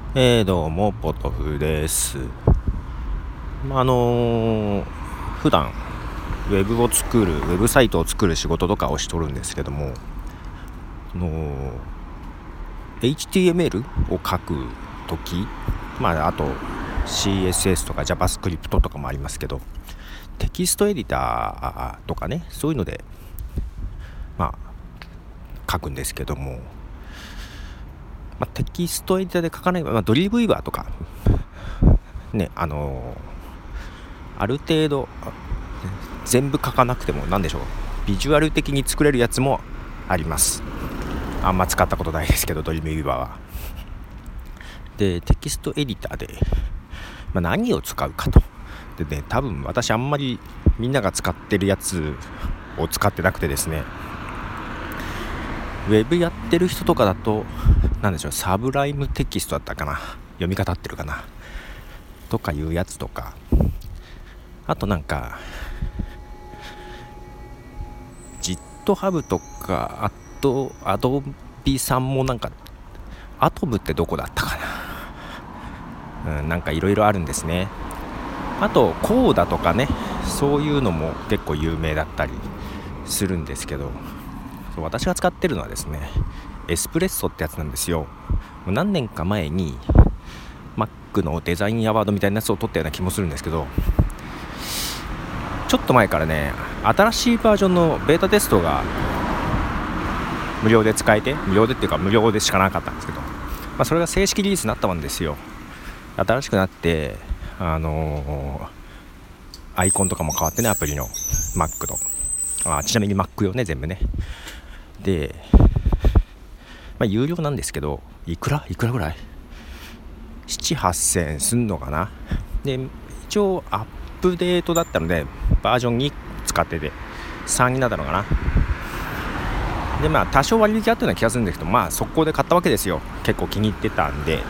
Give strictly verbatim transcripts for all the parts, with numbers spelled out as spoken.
えー、どうもポトフです。まああのー、普段ウェブを作るウェブサイトを作る仕事とかをしとるんですけども、あのー、エイチティーエムエル を書くとき、まああと シーエスエス とか JavaScript とかもありますけど、テキストエディターとかね、そういうのでまあ書くんですけども、まあ、テキストエディターで書かない、まあ、ドリームウィーバーとかね、あのー、ある程度全部書かなくてもなんでしょう、ビジュアル的に作れるやつもあります。あんま使ったことないですけど、ドリームウィーバーは。でテキストエディターで、まあ、何を使うかと。でね、多分私あんまりみんなが使ってるやつを使ってなくてですね、ウェブやってる人とかだとなんでしょう、サブライムテキストだったかな、読み方合ってるかなとかいうやつとか、あとなんか GitHub とか、あと Adobe さんもなんかアトムってどこだったかな、うん、なんかいろいろあるんですね。あとコーダとかね、そういうのも結構有名だったりするんですけど、私が使ってるのはですね、エスプレッソってやつなんですよ。何年か前に Mac のデザインアワードみたいなやつを取ったような気もするんですけど、ちょっと前からね、新しいバージョンのベータテストが無料で使えて、無料でっていうか無料でしかなかったんですけど、まあ、それが正式リリースになったもんですよ。新しくなって、あのー、アイコンとかも変わってね、アプリの Mac と、あ、ちなみに Mac 用ね、全部ね。で、まあ、有料なんですけど、いくらいくらぐらいなな、はっせんえんすんのかな。で一応アップデートだったのでバージョンに使っててさんになったのかな。でまあ多少割引あったような気がするんですけど、まあ速攻で買ったわけですよ。結構気に入ってたんで。で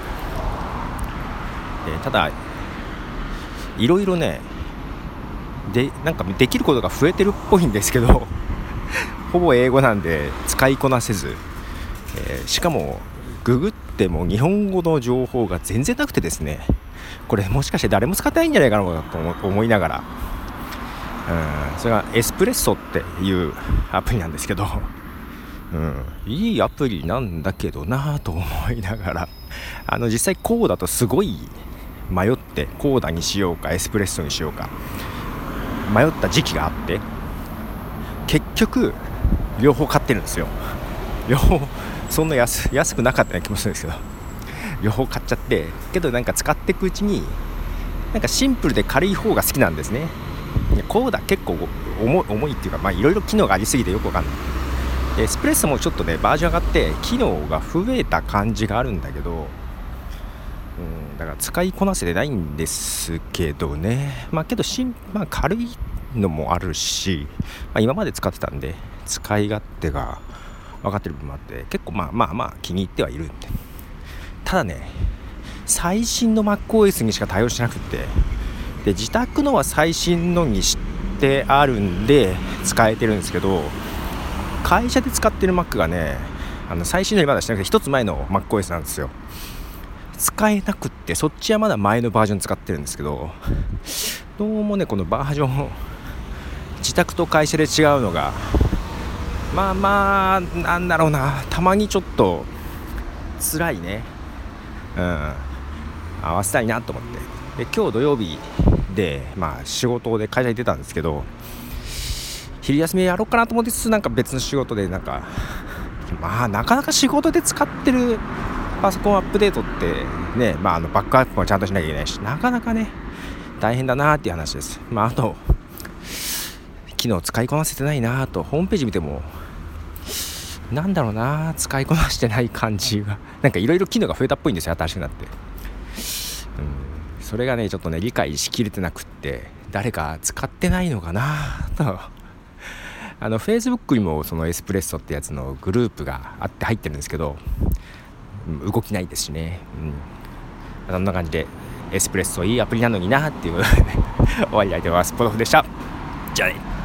ただいろいろね、でなんかできることが増えてるっぽいんですけどほぼ英語なんで使いこなせず、えー、しかもググっても日本語の情報が全然なくてですね、これもしかして誰も使ってないんじゃないかなと思いながら、うん、それがエスプレッソっていうアプリなんですけど、うん、いいアプリなんだけどなと思いながら、あの実際コーダとすごい迷って、コーダにしようかエスプレッソにしようか迷った時期があって、結局両方買ってるんですよ。両方そんな 安, 安くなかったような気もするんですけど、両方買っちゃって、けどなんか使っていくうちになんかシンプルで軽い方が好きなんですね。コーダ結構重い、重いっていうか、まあいろいろ機能がありすぎてよくわかんない。エスプレッソもちょっとねバージョン上がって機能が増えた感じがあるんだけど、うん、だから使いこなせてないんですけどね。まあけどしん、まあ、軽いのもあるし、まあ、今まで使ってたんで使い勝手が分かってる部分もあって結構まあまあまあ気に入ってはいるんで。ただね、最新の MacOS にしか対応してなくて、で自宅のは最新のにしてあるんで使えてるんですけど、会社で使ってる Mac がね、あの最新のにまだしてなくて一つ前の MacOS なんですよ。使えなくって、そっちはまだ前のバージョン使ってるんですけど、どうもねこのバージョン自宅と会社で違うのが、まあまあなんだろうな、たまにちょっと辛いね。うん、合わせたいなと思って。で今日土曜日で、まあ仕事で会社に出たんですけど、昼休みやろうかなと思ってつつ、なんか別の仕事でなんかまあなかなか仕事で使ってるパソコンアップデートってね、まああのバックアップもちゃんとしなきゃいけないし、なかなかね大変だなっていう話です。まああと機能使いこなせてないなと、ホームページ見てもなんだろうな、使いこなしてない感じが、なんかいろいろ機能が増えたっぽいんですよ、新しくなって。うん、それがねちょっとね理解しきれてなくって、誰か使ってないのかなと。あの Facebook にもそのエスプレッソってやつのグループがあって入ってるんですけど、動きないですしね。うん、そんな感じでエスプレッソいいアプリなのになっていう終わりたいと思います。ポトフでした。じゃあね。